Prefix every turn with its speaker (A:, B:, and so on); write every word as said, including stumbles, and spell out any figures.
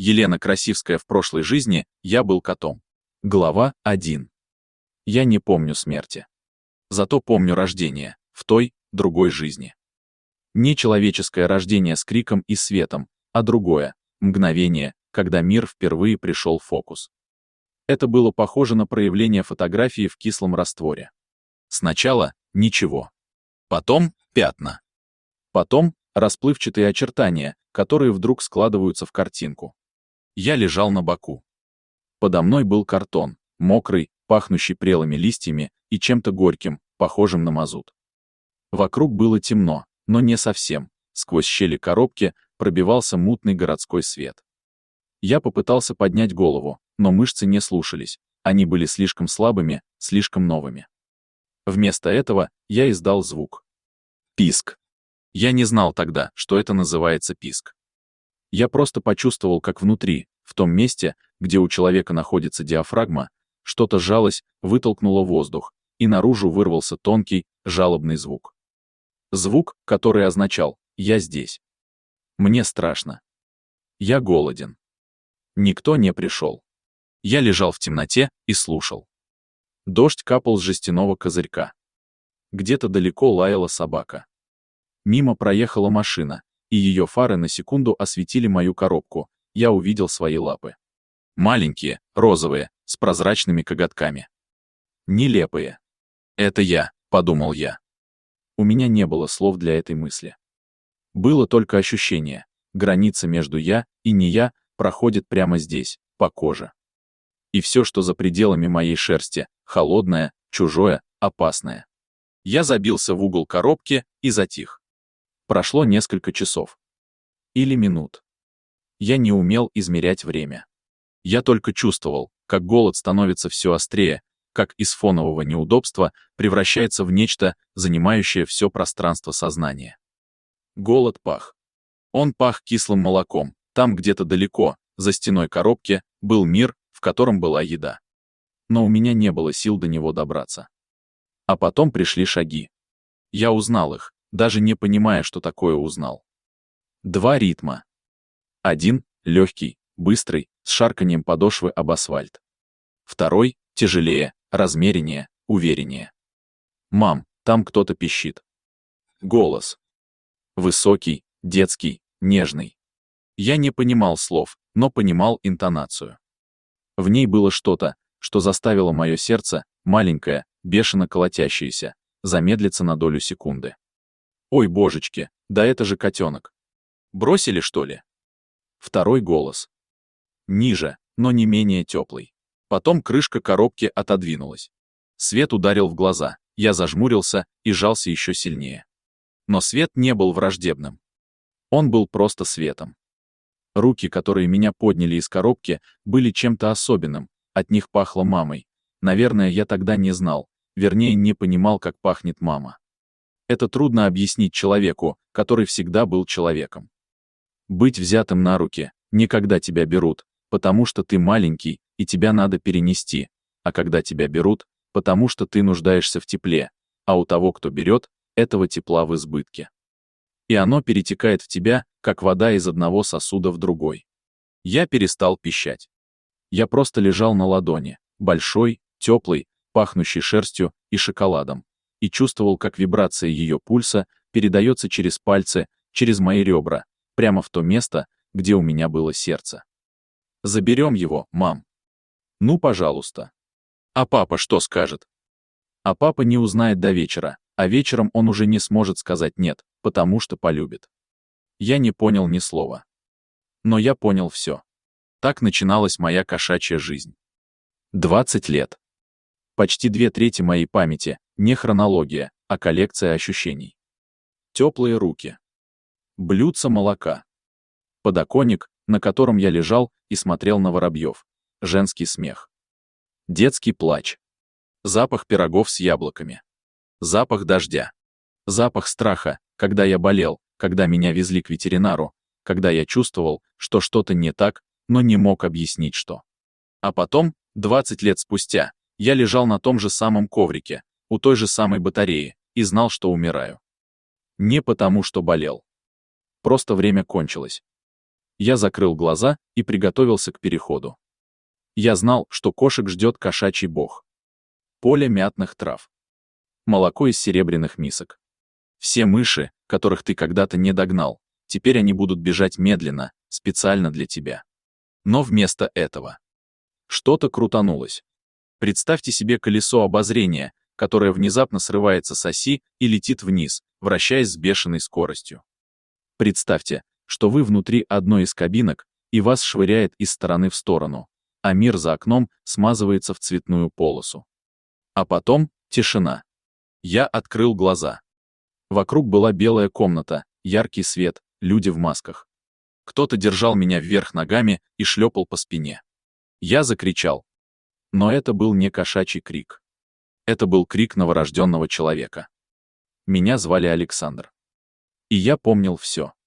A: Елена Красивская в прошлой жизни, я был котом. Глава один. Я не помню смерти. Зато помню рождение, в той, другой жизни. Не человеческое рождение с криком и светом, а другое, мгновение, когда мир впервые пришел в фокус. Это было похоже на проявление фотографии в кислом растворе. Сначала ничего. Потом пятна. Потом расплывчатые очертания, которые вдруг складываются в картинку. Я лежал на боку. Подо мной был картон, мокрый, пахнущий прелыми листьями и чем-то горьким, похожим на мазут. Вокруг было темно, но не совсем. Сквозь щели коробки пробивался мутный городской свет. Я попытался поднять голову, но мышцы не слушались. Они были слишком слабыми, слишком новыми. Вместо этого я издал звук. Писк. Я не знал тогда, что это называется писк. Я просто почувствовал, как внутри, в том месте, где у человека находится диафрагма, что-то сжалось, вытолкнуло воздух, и наружу вырвался тонкий, жалобный звук. Звук, который означал «я здесь». Мне страшно. Я голоден. Никто не пришел. Я лежал в темноте и слушал. Дождь капал с жестяного козырька. Где-то далеко лаяла собака. Мимо проехала машина, и ее фары на секунду осветили мою коробку. Я увидел свои лапы. Маленькие, розовые, с прозрачными коготками. Нелепые. «Это я», — подумал я. У меня не было слов для этой мысли. Было только ощущение. Граница между «я» и «не я» проходит прямо здесь, по коже. И все, что за пределами моей шерсти, холодное, чужое, опасное. Я забился в угол коробки и затих. Прошло несколько часов. Или минут. Я не умел измерять время. Я только чувствовал, как голод становится все острее, как из фонового неудобства превращается в нечто, занимающее все пространство сознания. Голод пах. Он пах кислым молоком. Там где-то далеко, за стеной коробки, был мир, в котором была еда. Но у меня не было сил до него добраться. А потом пришли шаги. Я узнал их, даже не понимая, что такое узнал. Два ритма. Один — легкий, быстрый, с шарканьем подошвы об асфальт. Второй — тяжелее, размереннее, увереннее. «Мам, там кто-то пищит». Голос. Высокий, детский, нежный. Я не понимал слов, но понимал интонацию. В ней было что-то, что заставило мое сердце, маленькое, бешено колотящееся, замедлиться на долю секунды. «Ой, божечки, да это же котенок. Бросили, что ли?» Второй голос. Ниже, но не менее теплый. Потом крышка коробки отодвинулась. Свет ударил в глаза, я зажмурился и сжался еще сильнее. Но свет не был враждебным. Он был просто светом. Руки, которые меня подняли из коробки, были чем-то особенным, от них пахло мамой. Наверное, я тогда не знал, вернее, не понимал, как пахнет мама. Это трудно объяснить человеку, который всегда был человеком. Быть взятым на руки, не когда тебя берут, потому что ты маленький, и тебя надо перенести, а когда тебя берут, потому что ты нуждаешься в тепле, а у того, кто берет, этого тепла в избытке. И оно перетекает в тебя, как вода из одного сосуда в другой. Я перестал пищать. Я просто лежал на ладони, большой, теплый, пахнущий шерстью и шоколадом, и чувствовал, как вибрация ее пульса передается через пальцы, через мои ребра, прямо в то место, где у меня было сердце. «Заберем его, мам». «Ну, пожалуйста». «А папа что скажет?» А папа не узнает до вечера, а вечером он уже не сможет сказать «нет», потому что полюбит. Я не понял ни слова. Но я понял все. Так начиналась моя кошачья жизнь. двадцать лет. Почти две трети моей памяти, не хронология, а коллекция ощущений. Теплые руки. Блюдце молока. Подоконник, на котором я лежал и смотрел на воробьев. Женский смех. Детский плач. Запах пирогов с яблоками. Запах дождя. Запах страха, когда я болел, когда меня везли к ветеринару, когда я чувствовал, что что-то не так, но не мог объяснить что. А потом, двадцать лет спустя, я лежал на том же самом коврике, у той же самой батареи, и знал, что умираю. Не потому, что болел. Просто время кончилось. Я закрыл глаза и приготовился к переходу. Я знал, что кошек ждет кошачий бог. Поле мятных трав. Молоко из серебряных мисок. Все мыши, которых ты когда-то не догнал, теперь они будут бежать медленно, специально для тебя. Но вместо этого что-то крутанулось. Представьте себе колесо обозрения, которое внезапно срывается с оси и летит вниз, вращаясь с бешеной скоростью. Представьте, что вы внутри одной из кабинок, и вас швыряет из стороны в сторону, а мир за окном смазывается в цветную полосу. А потом тишина. Я открыл глаза. Вокруг была белая комната, яркий свет, люди в масках. Кто-то держал меня вверх ногами и шлепал по спине. Я закричал. Но это был не кошачий крик. Это был крик новорожденного человека. Меня звали Александр. И я помнил все.